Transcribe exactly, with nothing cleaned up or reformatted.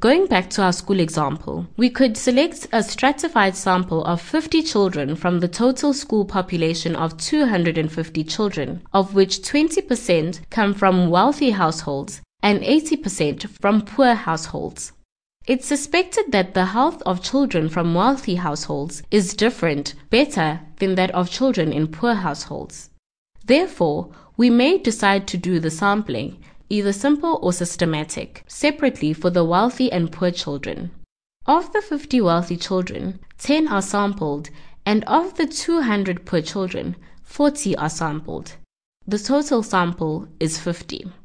Going back to our school example, we could select a stratified sample of fifty children from the total school population of two hundred fifty children, of which twenty percent come from wealthy households and eighty percent from poor households. It's suspected that the health of children from wealthy households is different, better than that of children in poor households. Therefore, we may decide to do the sampling either simple or systematic, separately for the wealthy and poor children. Of the fifty wealthy children, ten are sampled, and of the two hundred poor children, forty are sampled. The total sample is fifty.